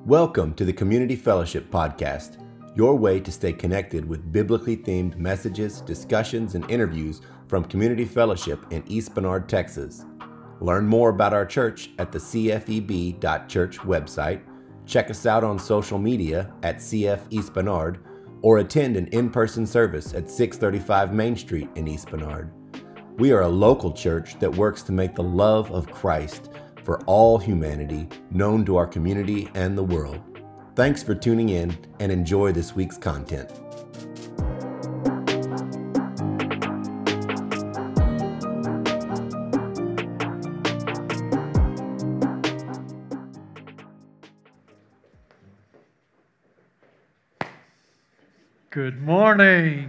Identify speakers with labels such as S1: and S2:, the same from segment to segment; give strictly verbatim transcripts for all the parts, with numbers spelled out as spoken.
S1: Welcome to the Community Fellowship Podcast, your way to stay connected with biblically themed messages, discussions, and interviews from Community Fellowship in East Bernard, Texas. Learn more about our church at the c f e b dot church website, check us out on social media at C F East Bernard, or attend an in-person service at six thirty-five Main Street in East Bernard. We are a local church that works to make the love of Christ for all humanity known to our community and the world. Thanks for tuning in and enjoy this week's content.
S2: Good morning.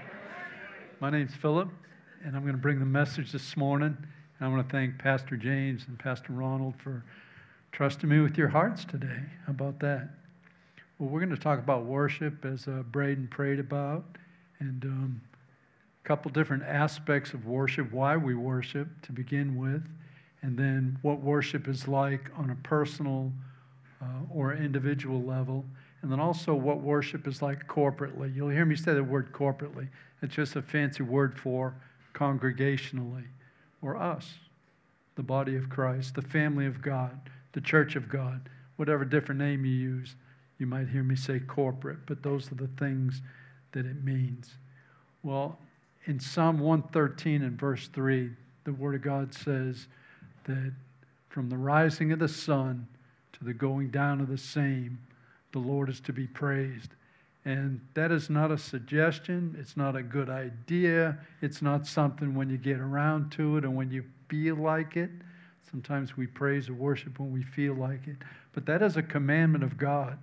S2: My name's Philip, and I'm going to bring the message this morning. And I want to thank Pastor James and Pastor Ronald for trusting me with your hearts today. How about that? Well, we're going to talk about worship as uh, Braden prayed about, and um, a couple different aspects of worship, why we worship to begin with, and then what worship is like on a personal uh, or individual level. And then also what worship is like corporately. You'll hear me say the word corporately. It's just a fancy word for congregationally, or us, the body of Christ, the family of God, the church of God, whatever different name you use. You might hear me say corporate, but those are the things that it means. Well, in Psalm one thirteen and verse three, the Word of God says that from the rising of the sun to the going down of the same, the Lord is to be praised. And that is not a suggestion. It's not a good idea. It's not something when you get around to it and when you feel like it. Sometimes we praise or worship when we feel like it. But that is a commandment of God.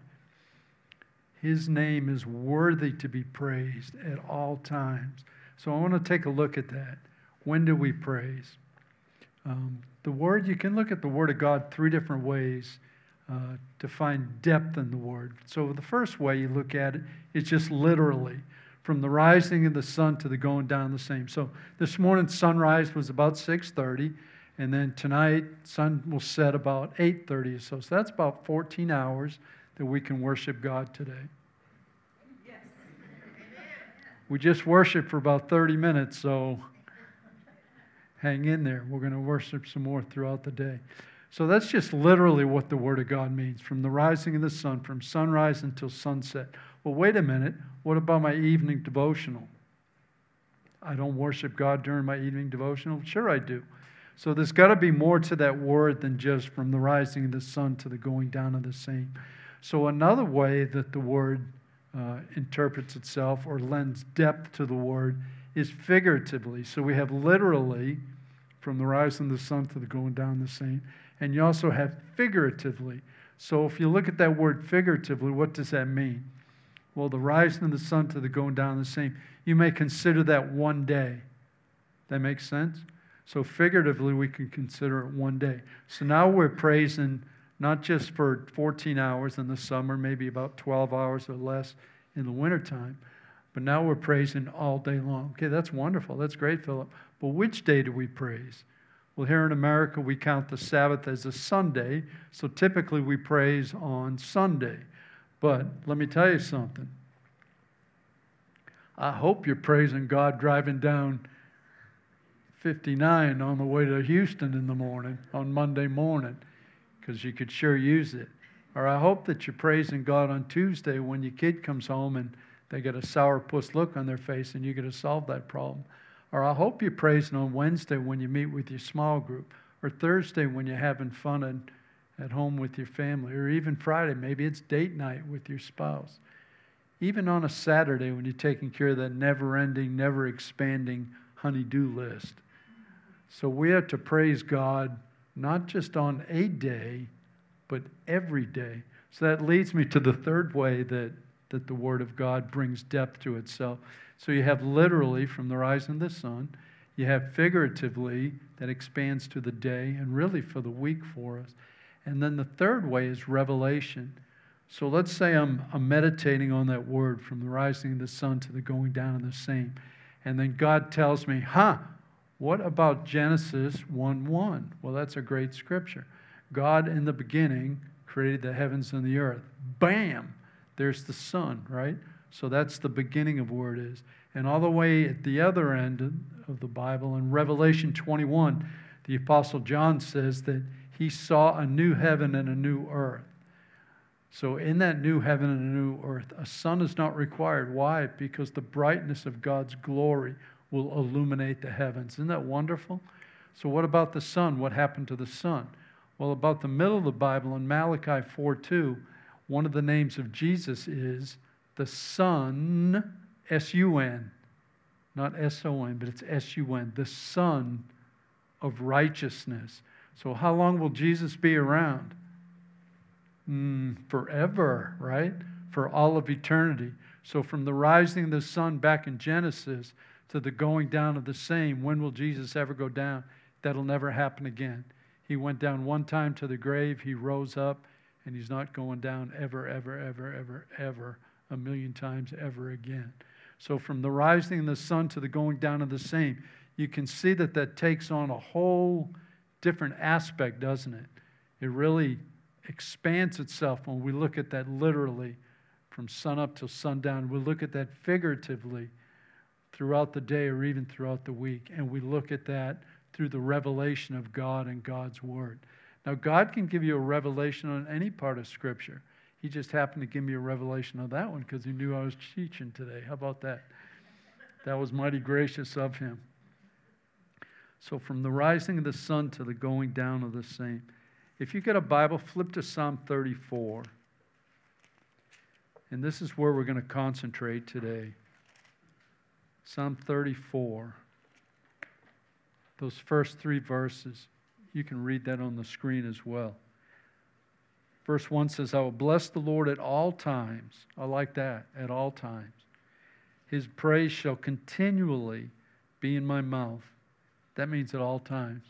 S2: His name is worthy to be praised at all times. So I want to take a look at that. When do we praise? Um, the Word, you can look at the Word of God three different ways. Uh, to find depth in the Word. So the first way you look at it is just literally, from the rising of the sun to the going down the same. So this morning sunrise was about six thirty, and then tonight sun will set about eight thirty or so. So that's about fourteen hours that we can worship God today. Yes. We just worshiped for about thirty minutes, so hang in there. We're going to worship some more throughout the day. So that's just literally what the Word of God means, from the rising of the sun, from sunrise until sunset. Well, wait a minute. What about my evening devotional? I don't worship God during my evening devotional? Sure I do. So there's got to be more to that word than just from the rising of the sun to the going down of the same. So another way that the Word uh, interprets itself or lends depth to the Word is figuratively. So we have literally, from the rising of the sun to the going down the same. And you also have figuratively. So if you look at that word figuratively, what does that mean? Well, the rising of the sun to the going down the same. You may consider that one day. That makes sense? So figuratively, we can consider it one day. So now we're praising not just for fourteen hours in the summer, maybe about twelve hours or less in the wintertime, but now we're praising all day long. Okay, that's wonderful. That's great, Philip. But which day do we praise? Well, here in America, we count the Sabbath as a Sunday, so typically we praise on Sunday. But let me tell you something. I hope you're praising God driving down fifty-nine on the way to Houston in the morning, on Monday morning, because you could sure use it. Or I hope that you're praising God on Tuesday when your kid comes home and they get a sourpuss look on their face and you get to solve that problem. Or I hope you're praising on Wednesday when you meet with your small group, or Thursday when you're having fun at, at home with your family, or even Friday, maybe it's date night with your spouse. Even on a Saturday when you're taking care of that never-ending, never-expanding honey-do list. So we are to praise God not just on a day, but every day. So that leads me to the third way that, that the Word of God brings depth to itself. So you have literally from the rising of the sun, you have figuratively that expands to the day and really for the week for us. And then the third way is revelation. So let's say I'm, I'm meditating on that word from the rising of the sun to the going down of the same. And then God tells me, huh, what about Genesis one one? Well, that's a great scripture. God in the beginning created the heavens and the earth. Bam! There's the sun, right? So that's the beginning of where it is. And all the way at the other end of the Bible, in Revelation twenty-one, the Apostle John says that he saw a new heaven and a new earth. So in that new heaven and a new earth, a sun is not required. Why? Because the brightness of God's glory will illuminate the heavens. Isn't that wonderful? So what about the sun? What happened to the sun? Well, about the middle of the Bible, in Malachi four two, one of the names of Jesus is the Son, S U N, not S O N, but it's S U N, the Son of righteousness. So how long will Jesus be around? Mm, forever, right? For all of eternity. So from the rising of the sun back in Genesis to the going down of the same, when will Jesus ever go down? That'll never happen again. He went down one time to the grave, he rose up, and he's not going down ever, ever, ever, ever, ever, a million times ever again. So from the rising of the sun to the going down of the same, you can see that that takes on a whole different aspect, doesn't it? It really expands itself when we look at that literally from sun up till sundown. We look at that figuratively throughout the day or even throughout the week, and we look at that through the revelation of God and God's Word. Now, God can give you a revelation on any part of Scripture. He just happened to give me a revelation of that one because he knew I was teaching today. How about that? That was mighty gracious of him. So from the rising of the sun to the going down of the same. If you get a Bible, flip to Psalm thirty-four. And this is where we're going to concentrate today. Psalm thirty-four. Those first three verses. You can read that on the screen as well. Verse one says, I will bless the Lord at all times. I like that, at all times. His praise shall continually be in my mouth. That means at all times.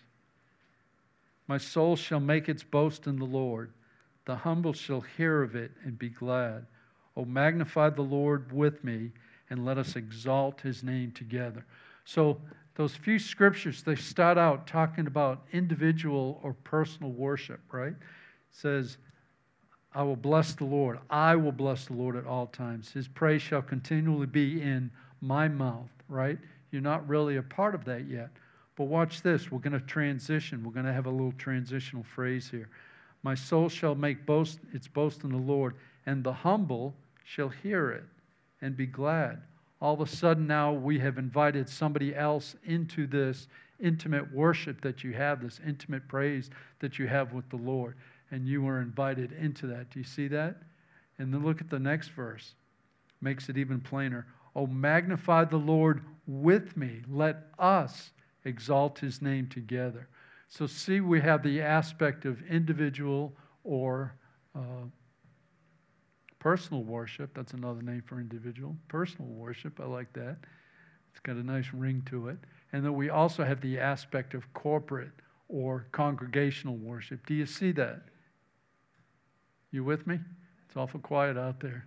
S2: My soul shall make its boast in the Lord. The humble shall hear of it and be glad. O magnify the Lord with me, and let us exalt his name together. So those few scriptures, they start out talking about individual or personal worship, right? It says, I will bless the Lord. I will bless the Lord at all times. His praise shall continually be in my mouth, right? You're not really a part of that yet. But watch this. We're going to transition. We're going to have a little transitional phrase here. My soul shall make boast its boast in the Lord, and the humble shall hear it and be glad. All of a sudden now we have invited somebody else into this intimate worship that you have, this intimate praise that you have with the Lord. And you were invited into that. Do you see that? And then look at the next verse. Makes it even plainer. Oh, magnify the Lord with me. Let us exalt his name together. So see, we have the aspect of individual or uh, personal worship. That's another name for individual. Personal worship. I like that. It's got a nice ring to it. And then we also have the aspect of corporate or congregational worship. Do you see that? You with me? It's awful quiet out there.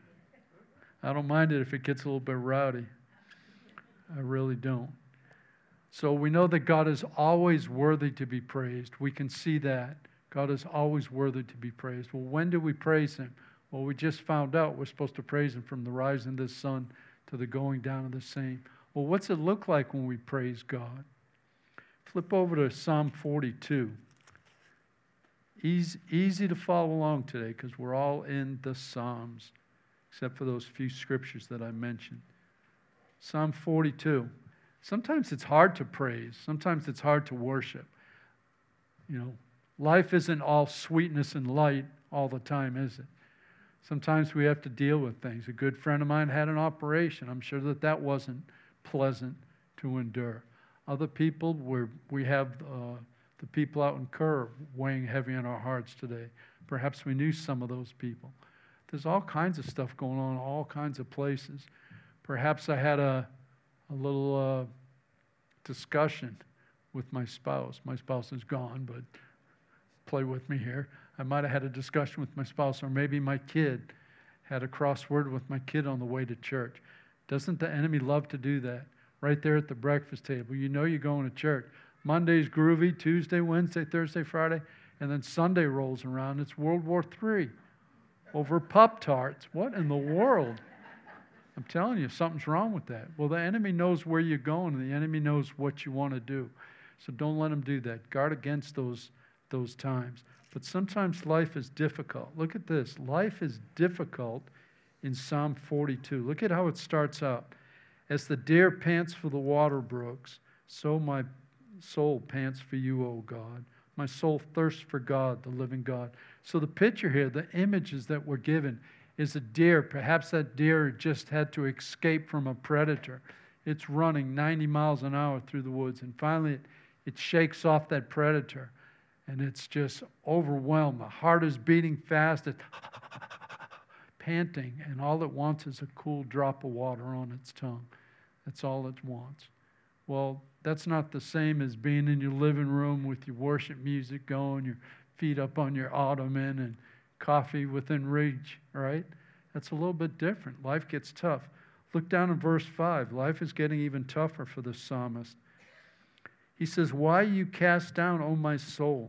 S2: I don't mind it if it gets a little bit rowdy. I really don't. So we know that God is always worthy to be praised. We can see that. God is always worthy to be praised. Well, when do we praise him? Well, we just found out we're supposed to praise him from the rising of the sun to the going down of the same. Well, what's it look like when we praise God? Flip over to Psalm forty-two. Easy, easy to follow along today because we're all in the Psalms, except for those few scriptures that I mentioned. Psalm forty-two. Sometimes it's hard to praise. Sometimes it's hard to worship. You know, life isn't all sweetness and light all the time, is it? Sometimes we have to deal with things. A good friend of mine had an operation. I'm sure that that wasn't pleasant to endure. Other people, we're, we have uh, the people out in Kerr weighing heavy on our hearts today. Perhaps we knew some of those people. There's all kinds of stuff going on in all kinds of places. Perhaps I had a, a little uh, discussion with my spouse. My spouse is gone, but play with me here. I might have had a discussion with my spouse, or maybe my kid had a crossword with my kid on the way to church. Doesn't the enemy love to do that? Right there at the breakfast table. You know you're going to church. Monday's groovy, Tuesday, Wednesday, Thursday, Friday, And then Sunday rolls around, it's World War Three over Pop-Tarts. What in the world? I'm telling you, something's wrong with that. Well, the enemy knows where you're going, and the enemy knows what you want to do. So don't let him do that. Guard against those, those times. But sometimes life is difficult. Look at this. Life is difficult in Psalm forty-two. Look at how it starts out. As the deer pants for the water brooks, so my soul pants for you, O God. My soul thirsts for God, the living God. So the picture here, the images that we're given, is a deer. Perhaps that deer just had to escape from a predator. It's running ninety miles an hour through the woods, and finally it, it shakes off that predator, and it's just overwhelmed. The heart is beating fast. It's panting, and all it wants is a cool drop of water on its tongue. That's all it wants. Well, that's not the same as being in your living room with your worship music going, your feet up on your ottoman, and coffee within reach, right? That's a little bit different. Life gets tough. Look down in verse five. Life is getting even tougher for the psalmist. He says, why you cast down, O my soul?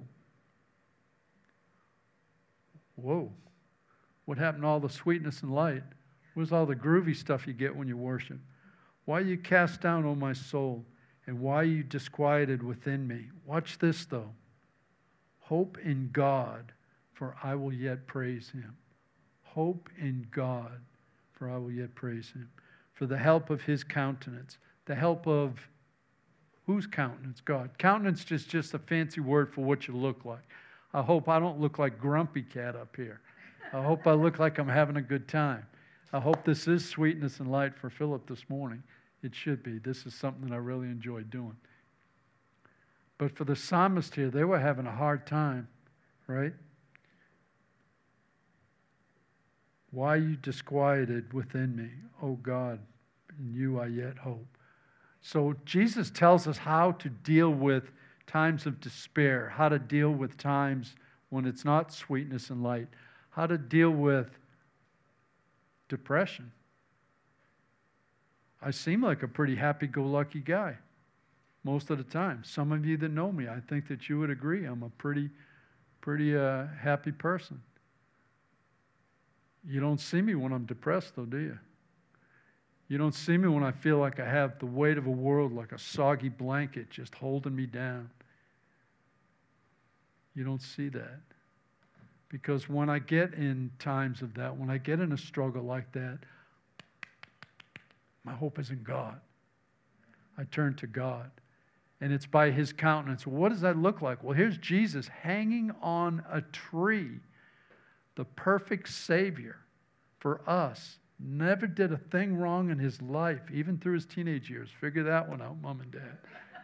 S2: Whoa. What happened to all the sweetness and light? Where's all the groovy stuff you get when you worship? Why you cast down, O my soul? And why you disquieted within me? Watch this, though. Hope in God, for I will yet praise him. Hope in God, for I will yet praise him. For the help of his countenance. The help of whose countenance? God. Countenance is just a fancy word for what you look like. I hope I don't look like Grumpy Cat up here. I hope I look like I'm having a good time. I hope this is sweetness and light for Philip this morning. It should be. This is something that I really enjoy doing. But for the psalmist here, they were having a hard time, right? Why you disquieted within me, O God, in you I yet hope. So Jesus tells us how to deal with times of despair, how to deal with times when it's not sweetness and light, how to deal with depression. I seem like a pretty happy-go-lucky guy most of the time. Some of you that know me, I think that you would agree I'm a pretty, pretty uh, happy person. You don't see me when I'm depressed, though, do you? You don't see me when I feel like I have the weight of a world like a soggy blanket just holding me down. You don't see that. Because when I get in times of that, when I get in a struggle like that, my hope is in God. I turn to God. And it's by his countenance. What does that look like? Well, here's Jesus hanging on a tree, the perfect Savior for us. Never did a thing wrong in his life, even through his teenage years. Figure that one out, Mom and Dad.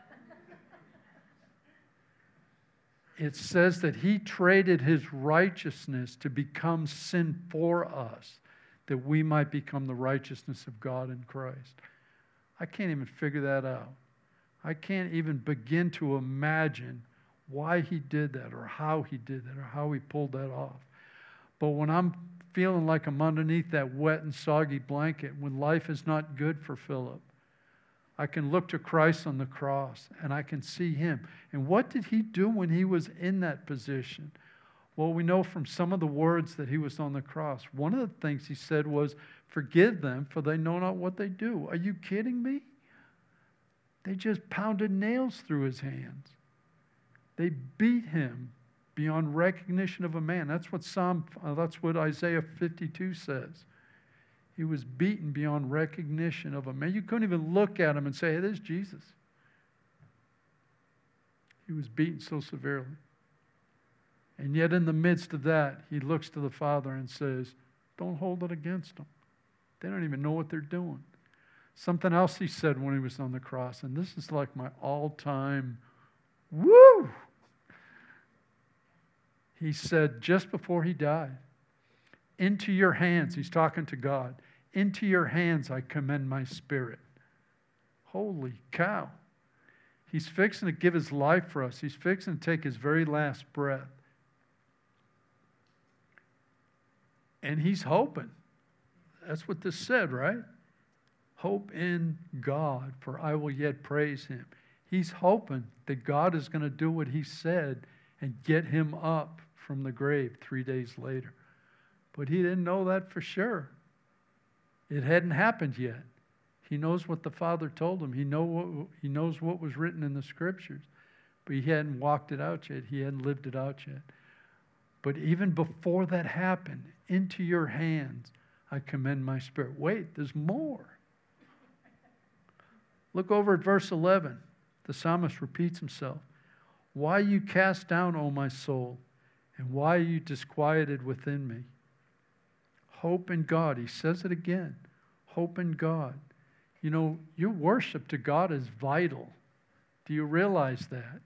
S2: It says that he traded his righteousness to become sin for us, that we might become the righteousness of God in Christ. I can't even figure that out. I can't even begin to imagine why he did that or how he did that or how he pulled that off. But when I'm feeling like I'm underneath that wet and soggy blanket, when life is not good for Philip, I can look to Christ on the cross and I can see him. And what did he do when he was in that position? Well, we know from some of the words that he was on the cross. One of the things he said was, forgive them, for they know not what they do. Are you kidding me? They just pounded nails through his hands. They beat him beyond recognition of a man. That's what Psalm, uh, that's what Isaiah fifty-two says. He was beaten beyond recognition of a man. You couldn't even look at him and say, hey, there's Jesus. He was beaten so severely. And yet in the midst of that, he looks to the Father and says, don't hold it against them. They don't even know what they're doing. Something else he said when he was on the cross, and this is like my all-time, woo! He said just before he died, into your hands, he's talking to God, into your hands I commend my spirit. Holy cow. He's fixing to give his life for us. He's fixing to take his very last breath. And he's hoping. That's what this said, right? Hope in God, for I will yet praise him. He's hoping that God is going to do what he said and get him up from the grave three days later. But he didn't know that for sure. It hadn't happened yet. He knows what the Father told him. He, know what, he knows what was written in the Scriptures. But he hadn't walked it out yet. He hadn't lived it out yet. But even before that happened, into your hands I commend my spirit. Wait, there's more. Look over at verse eleven. The psalmist repeats himself. Why are you cast down, O my soul, and why are you disquieted within me? Hope in God. He says it again. Hope in God. You know, your worship to God is vital. Do you realize that?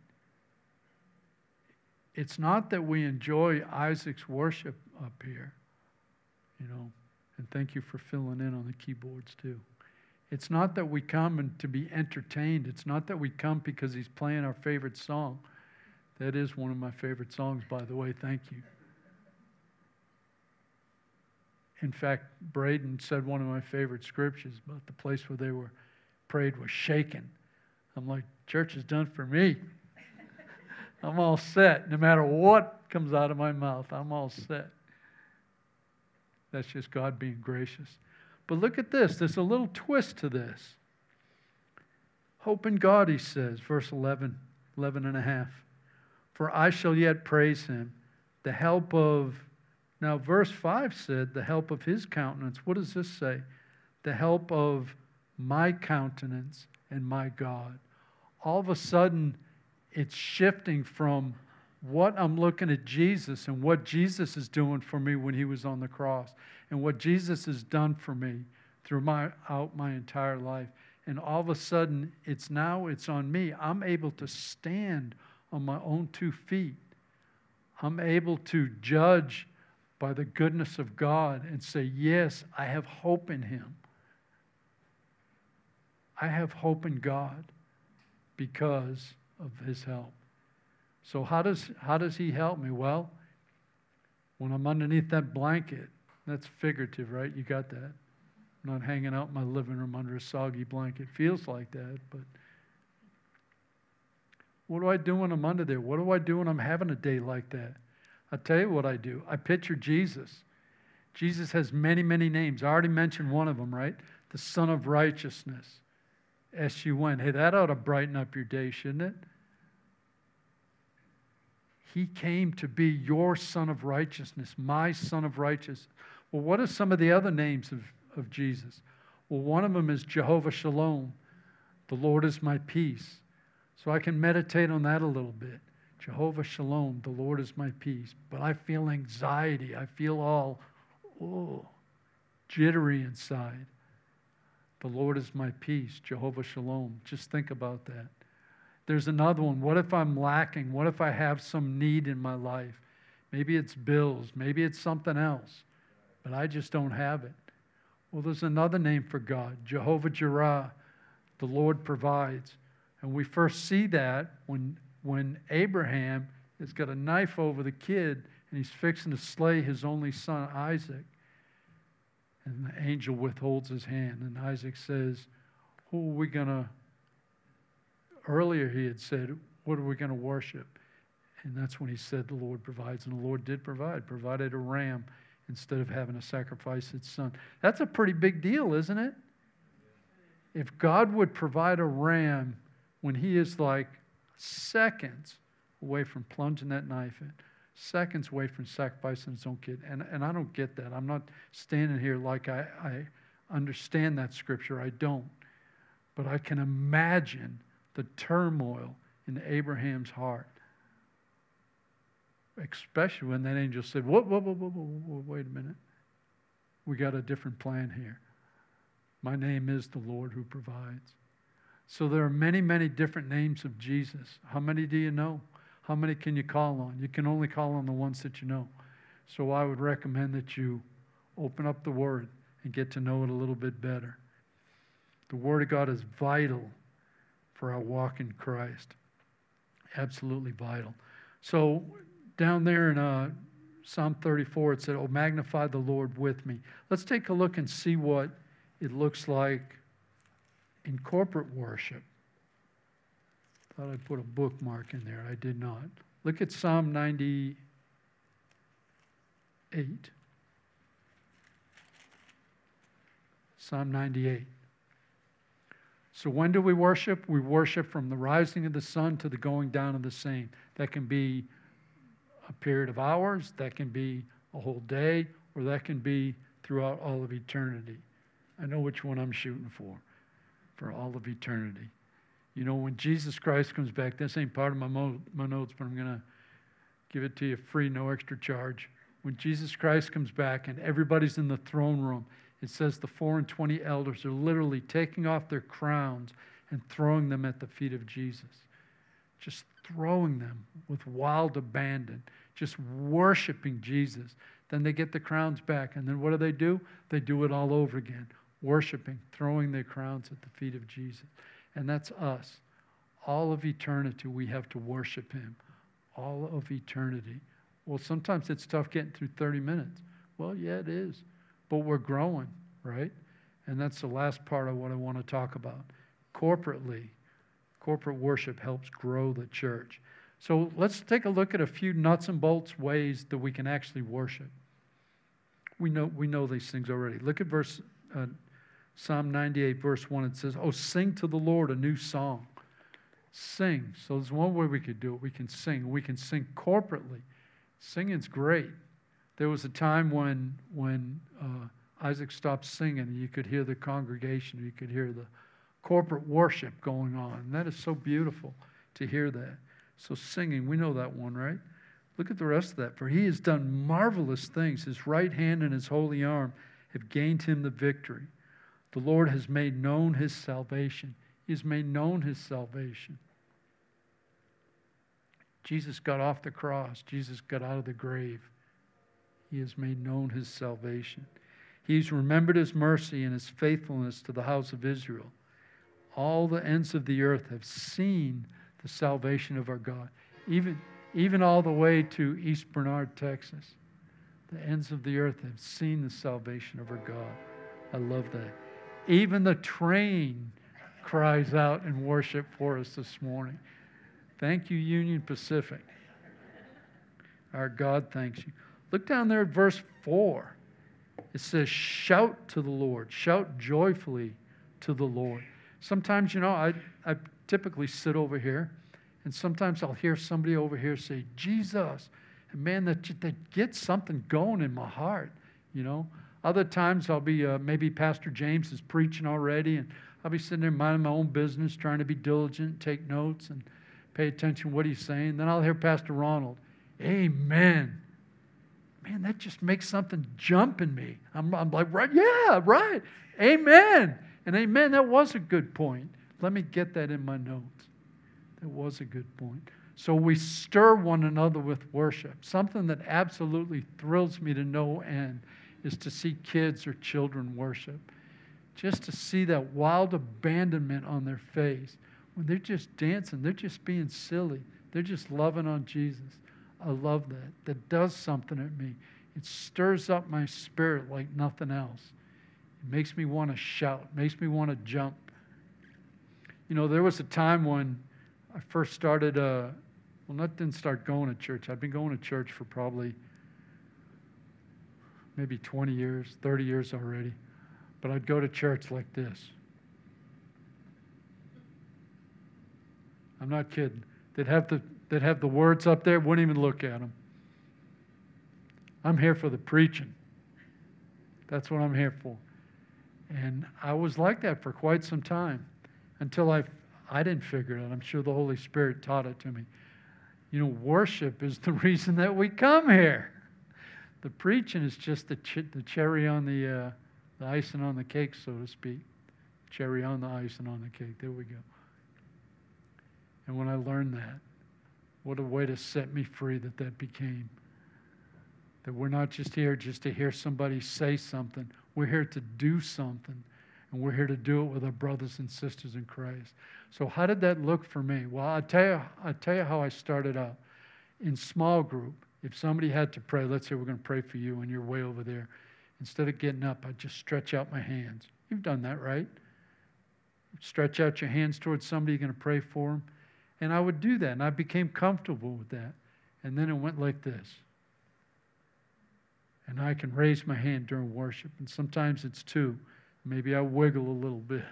S2: It's not that we enjoy Isaac's worship up here, you know, and thank you for filling in on the keyboards too. It's not that we come and to be entertained. It's not that we come because he's playing our favorite song. That is one of my favorite songs, by the way. Thank you. In fact, Braden said one of my favorite scriptures about the place where they were prayed was shaken. I'm like, church is done for me. I'm all set. No matter what comes out of my mouth, I'm all set. That's just God being gracious. But look at this. There's a little twist to this. Hope in God, he says, verse eleven, eleven and a half. For I shall yet praise him, the help of... Now, verse five said, the help of his countenance. What does this say? The help of my countenance and my God. All of a sudden, it's shifting from what I'm looking at Jesus and what Jesus is doing for me when he was on the cross and what Jesus has done for me throughout my entire life. And all of a sudden, it's now, it's on me. I'm able to stand on my own two feet. I'm able to judge by the goodness of God and say, yes, I have hope in him. I have hope in God because of his help. So how does how does he help me? Well, when I'm underneath that blanket, that's figurative, right? You got that. I'm not hanging out in my living room under a soggy blanket. Feels like that, but what do I do when I'm under there? What do I do when I'm having a day like that? I'll tell you what I do. I picture Jesus. Jesus has many, many names. I already mentioned one of them, right? The Son of Righteousness. S U N. Hey, that ought to brighten up your day, shouldn't it? He came to be your Son of Righteousness, my Son of Righteousness. Well, what are some of the other names of, of Jesus? Well, one of them is Jehovah Shalom. The Lord is my peace. So I can meditate on that a little bit. Jehovah Shalom, the Lord is my peace. But I feel anxiety. I feel all oh, jittery inside. The Lord is my peace, Jehovah Shalom. Just think about that. There's another one. What if I'm lacking? What if I have some need in my life? Maybe it's bills. Maybe it's something else. But I just don't have it. Well, there's another name for God, Jehovah Jireh. The Lord provides. And we first see that when, when Abraham has got a knife over the kid and he's fixing to slay his only son, Isaac. And the angel withholds his hand. And Isaac says, who are we going to... Earlier he had said, what are we going to worship? And that's when he said the Lord provides. And the Lord did provide, provided a ram instead of having to sacrifice his son. That's a pretty big deal, isn't it? If God would provide a ram when he is like seconds away from plunging that knife in, seconds away from sacrificing his own kid. And, and I don't get that. I'm not standing here like I, I understand that scripture. I don't. But I can imagine the turmoil in Abraham's heart. Especially when that angel said, whoa, whoa, whoa, whoa, whoa, whoa, wait a minute. We got a different plan here. My name is the Lord who provides. So there are many, many different names of Jesus. How many do you know? How many can you call on? You can only call on the ones that you know. So I would recommend that you open up the Word and get to know it a little bit better. The Word of God is vital for our walk in Christ. Absolutely vital. So down there in uh, Psalm thirty-four, it said, oh, magnify the Lord with me. Let's take a look and see what it looks like in corporate worship. Thought I'd put a bookmark in there. I did not. Look at Psalm ninety-eight. Psalm ninety-eight. So when do we worship? We worship from the rising of the sun to the going down of the same. That can be a period of hours, that can be a whole day, or that can be throughout all of eternity. I know which one I'm shooting for, for all of eternity. You know, when Jesus Christ comes back, this ain't part of my, mo- my notes, but I'm going to give it to you free, no extra charge. When Jesus Christ comes back and everybody's in the throne room, it says the four and twenty elders are literally taking off their crowns and throwing them at the feet of Jesus. Just throwing them with wild abandon, just worshiping Jesus. Then they get the crowns back. And then what do they do? They do it all over again, worshiping, throwing their crowns at the feet of Jesus. And that's us. All of eternity, we have to worship him. All of eternity. Well, sometimes it's tough getting through thirty minutes. Well, yeah, it is. But we're growing, right? And that's the last part of what I want to talk about. Corporately, corporate worship helps grow the church. So let's take a look at a few nuts and bolts ways that we can actually worship. We know we know these things already. Look at verse uh, Psalm ninety-eight, verse one. It says, "Oh, sing to the Lord a new song." Sing. So there's one way we could do it. We can sing. We can sing corporately. Singing's great. There was a time when when uh, Isaac stopped singing, and you could hear the congregation, you could hear the corporate worship going on. And that is so beautiful to hear that. So singing, we know that one, right? Look at the rest of that. "For he has done marvelous things. His right hand and his holy arm have gained him the victory. The Lord has made known his salvation." He has made known his salvation. Jesus got off the cross. Jesus got out of the grave. He has made known his salvation. He's remembered his mercy and his faithfulness to the house of Israel. All the ends of the earth have seen the salvation of our God. Even, even all the way to East Bernard, Texas. The ends of the earth have seen the salvation of our God. I love that. Even the train cries out in worship for us this morning. Thank you, Union Pacific. Our God thanks you. Look down there at verse four. It says, "Shout to the Lord. Shout joyfully to the Lord." Sometimes, you know, I, I typically sit over here, and sometimes I'll hear somebody over here say, "Jesus." And man, that, that gets something going in my heart, you know. Other times I'll be, uh, maybe Pastor James is preaching already, and I'll be sitting there minding my own business, trying to be diligent, take notes, and pay attention to what he's saying. Then I'll hear Pastor Ronald, "Amen." Man, that just makes something jump in me. I'm, I'm like, right, yeah, right. Amen. And amen, that was a good point. Let me get that in my notes. That was a good point. So we stir one another with worship. Something that absolutely thrills me to no end is to see kids or children worship. Just to see that wild abandonment on their face. When they're just dancing, they're just being silly. They're just loving on Jesus. I love that. That does something at me. It stirs up my spirit like nothing else. It makes me want to shout. It makes me want to jump. You know, there was a time when I first started, uh, well, not didn't start going to church. I've been going to church for probably maybe twenty years, thirty years already. But I'd go to church like this. I'm not kidding. They'd have the, they'd have the words up there, wouldn't even look at them. I'm here for the preaching. That's what I'm here for. And I was like that for quite some time until I, I didn't figure it out. I'm sure the Holy Spirit taught it to me. You know, worship is the reason that we come here. The preaching is just the, ch- the cherry on the, uh, the icing on the cake, so to speak. Cherry on the icing on the cake. There we go. And when I learned that, what a way to set me free that that became. That we're not just here just to hear somebody say something. We're here to do something. And we're here to do it with our brothers and sisters in Christ. So how did that look for me? Well, I'll tell you, I'll tell you how I started out. In small group, if somebody had to pray, let's say we're going to pray for you and you're way over there. Instead of getting up, I'd just stretch out my hands. You've done that, right? Stretch out your hands towards somebody you're going to pray for them. And I would do that, and I became comfortable with that. And then it went like this. And I can raise my hand during worship. And sometimes it's two. Maybe I wiggle a little bit.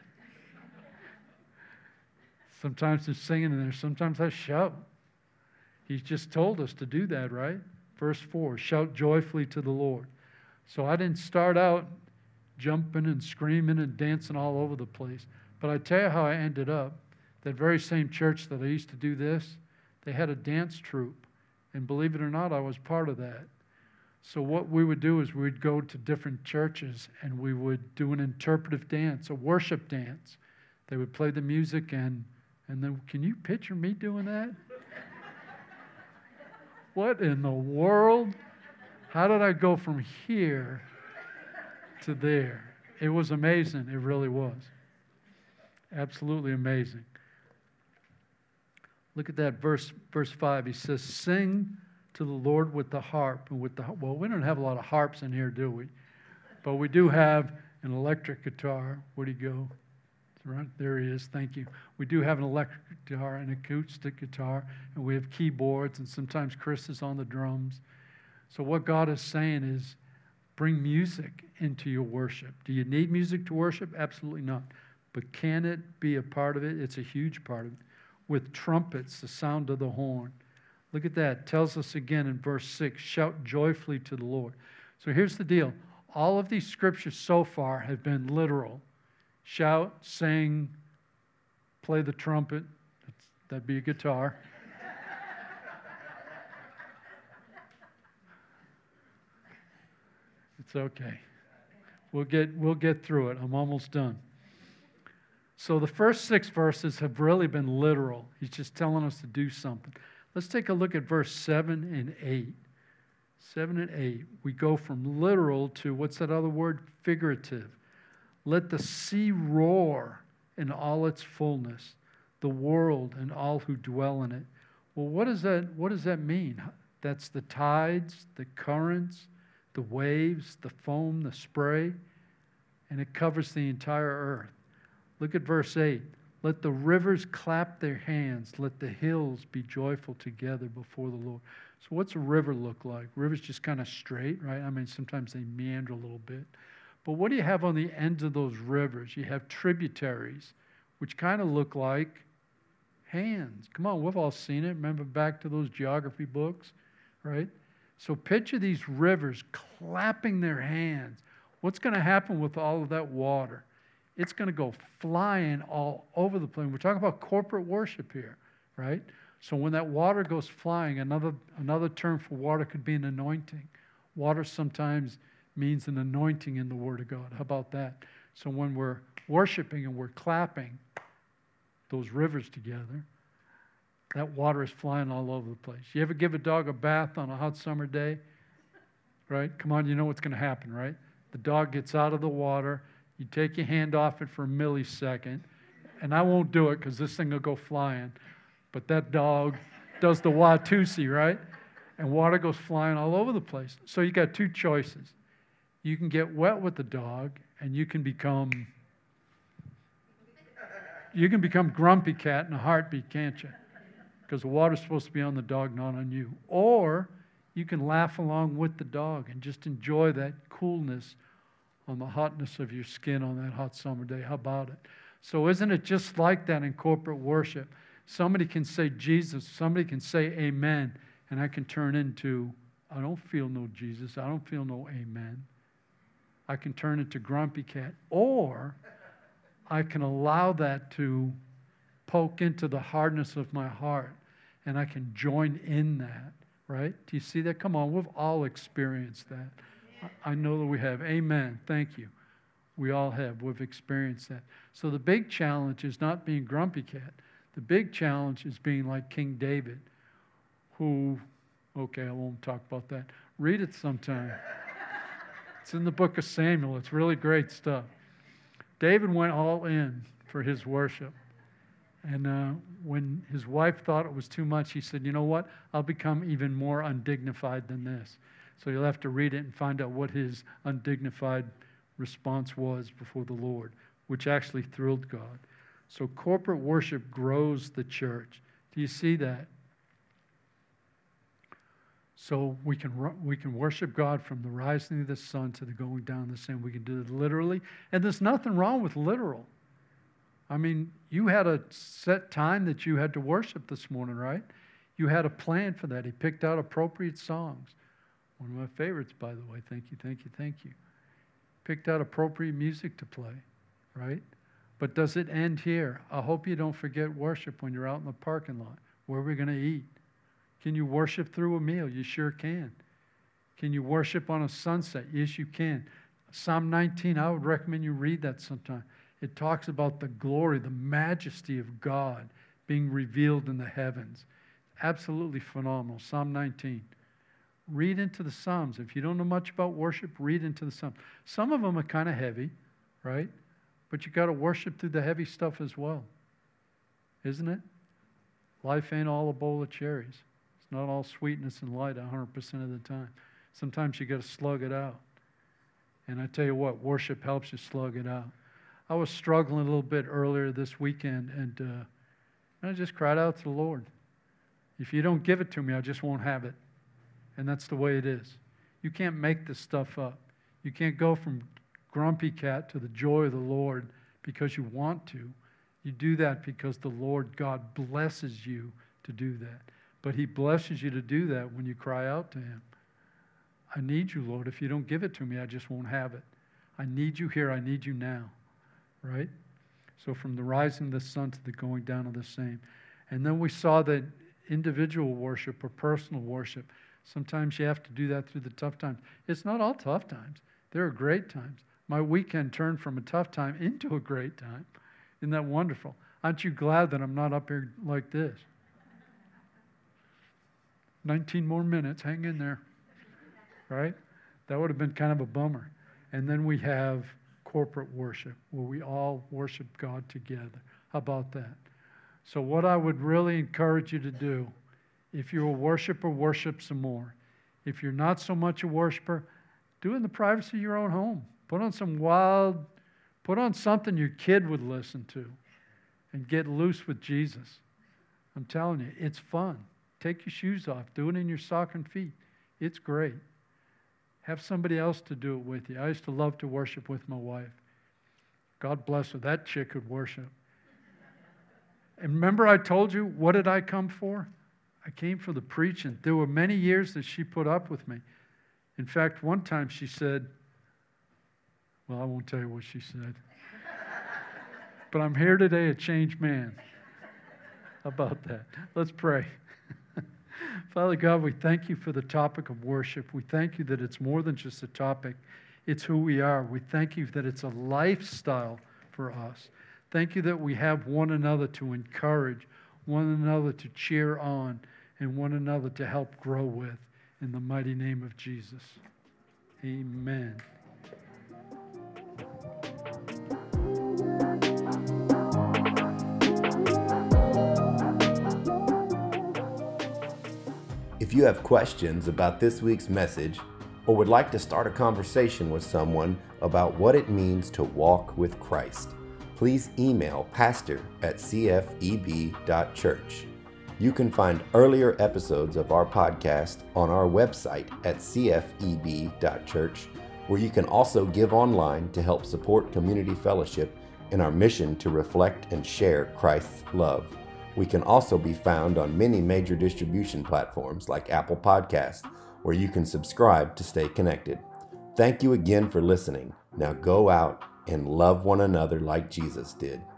S2: Sometimes there's singing in there. Sometimes I shout. He's just told us to do that, right? Verse four, shout joyfully to the Lord. So I didn't start out jumping and screaming and dancing all over the place. But I tell you how I ended up. That very same church that I used to do this, they had a dance troupe. And believe it or not, I was part of that. So what we would do is we'd go to different churches and we would do an interpretive dance, a worship dance. They would play the music and, and then, can you picture me doing that? What in the world? How did I go from here to there? It was amazing. It really was. Absolutely amazing. Look at that verse, verse five. He says, sing to the Lord with the harp. And with the well, we don't have a lot of harps in here, do we? But we do have an electric guitar. Where'd he go? Right there he is. Thank you. We do have an electric guitar, an acoustic guitar, and we have keyboards, and sometimes Chris is on the drums. So what God is saying is, bring music into your worship. Do you need music to worship? Absolutely not. But can it be a part of it? It's a huge part of it. With trumpets, the sound of the horn. Look at that. It tells us again in verse six, shout joyfully to the Lord. So here's the deal. All of these scriptures so far have been literal. Shout, sing, play the trumpet. That's, that'd be a guitar. It's okay. We'll get, we'll get through it. I'm almost done. So the first six verses have really been literal. He's just telling us to do something. Let's take a look at verse seven and eight. seven and eight. We go from literal to, what's that other word? Figurative. Let the sea roar in all its fullness, the world and all who dwell in it. Well, what does that, what does that mean? That's the tides, the currents, the waves, the foam, the spray, and it covers the entire earth. Look at verse eight. Let the rivers clap their hands. Let the hills be joyful together before the Lord. So what's a river look like? Rivers just kind of straight, right? I mean, sometimes they meander a little bit. But what do you have on the ends of those rivers? You have tributaries, which kind of look like hands. Come on, we've all seen it. Remember back to those geography books, right? So picture these rivers clapping their hands. What's going to happen with all of that water? It's going to go flying all over the place. We're talking about corporate worship here, right? So when that water goes flying, another, another term for water could be an anointing. Water sometimes means an anointing in the Word of God. How about that? So when we're worshiping and we're clapping those rivers together, that water is flying all over the place. You ever give a dog a bath on a hot summer day? Right? Come on, you know what's going to happen, right? The dog gets out of the water. You take your hand off it for a millisecond. And I won't do it because this thing will go flying. But that dog does the Watusi, right? And water goes flying all over the place. So you got two choices. You can get wet with the dog, and you can become you can become grumpy cat in a heartbeat, can't you? Because the water's supposed to be on the dog, not on you. Or you can laugh along with the dog and just enjoy that coolness on the hotness of your skin on that hot summer day. How about it? So isn't it just like that in corporate worship? Somebody can say Jesus, somebody can say amen, and I can turn into, I don't feel no Jesus, I don't feel no amen. I can turn into grumpy cat. Or I can allow that to poke into the hardness of my heart, and I can join in that, right? Do you see that? Come on, we've all experienced that. I know that we have. Amen. Thank you. We all have. We've experienced that. So the big challenge is not being grumpy cat. The big challenge is being like King David, who, okay, I won't talk about that. Read it sometime. It's in the book of Samuel. It's really great stuff. David went all in for his worship. And uh, when his wife thought it was too much, he said, you know what? I'll become even more undignified than this. So you'll have to read it and find out what his undignified response was before the Lord, which actually thrilled God. So corporate worship grows the church. Do you see that? So we can we can worship God from the rising of the sun to the going down of the same. We can do it literally. And there's nothing wrong with literal. I mean, you had a set time that you had to worship this morning, right? You had a plan for that. He picked out appropriate songs. One of my favorites, by the way. Thank you, thank you, thank you. Picked out appropriate music to play, right? But does it end here? I hope you don't forget worship when you're out in the parking lot. Where are we going to eat? Can you worship through a meal? You sure can. Can you worship on a sunset? Yes, you can. Psalm nineteen, I would recommend you read that sometime. It talks about the glory, the majesty of God being revealed in the heavens. Absolutely phenomenal. Psalm nineteen. Read into the Psalms. If you don't know much about worship, read into the Psalms. Some of them are kind of heavy, right? But you got to worship through the heavy stuff as well. Isn't it? Life ain't all a bowl of cherries. It's not all sweetness and light one hundred percent of the time. Sometimes you got to slug it out. And I tell you what, worship helps you slug it out. I was struggling a little bit earlier this weekend, and uh, I just cried out to the Lord. If you don't give it to me, I just won't have it. And that's the way it is. You can't make this stuff up. You can't go from grumpy cat to the joy of the Lord because you want to. You do that because the Lord God blesses you to do that. But He blesses you to do that when you cry out to Him. I need you, Lord. If you don't give it to me, I just won't have it. I need you here. I need you now. Right? So from the rising of the sun to the going down of the same. And then we saw that individual worship or personal worship. Sometimes you have to do that through the tough times. It's not all tough times. There are great times. My weekend turned from a tough time into a great time. Isn't that wonderful? Aren't you glad that I'm not up here like this? nineteen more minutes. Hang in there. Right? That would have been kind of a bummer. And then we have corporate worship where we all worship God together. How about that? So what I would really encourage you to do, if you're a worshiper, worship some more. If you're not so much a worshiper, do it in the privacy of your own home. Put on some wild, put on something your kid would listen to and get loose with Jesus. I'm telling you, it's fun. Take your shoes off. Do it in your stocking feet. It's great. Have somebody else to do it with you. I used to love to worship with my wife. God bless her. That chick could worship. And remember I told you, what did I come for? I came for the preaching. There were many years that she put up with me. In fact, one time she said, well, I won't tell you what she said. But I'm here today a changed man. How about that? Let's pray. Father God, we thank you for the topic of worship. We thank you that it's more than just a topic. It's who we are. We thank you that it's a lifestyle for us. Thank you that we have one another to encourage, one another to cheer on, and one another to help grow with. In the mighty name of Jesus. Amen.
S1: If you have questions about this week's message or would like to start a conversation with someone about what it means to walk with Christ, please email pastor at c f e b dot church. You can find earlier episodes of our podcast on our website at c f e b dot church, where you can also give online to help support Community Fellowship in our mission to reflect and share Christ's love. We can also be found on many major distribution platforms like Apple Podcasts, where you can subscribe to stay connected. Thank you again for listening. Now go out and love one another like Jesus did.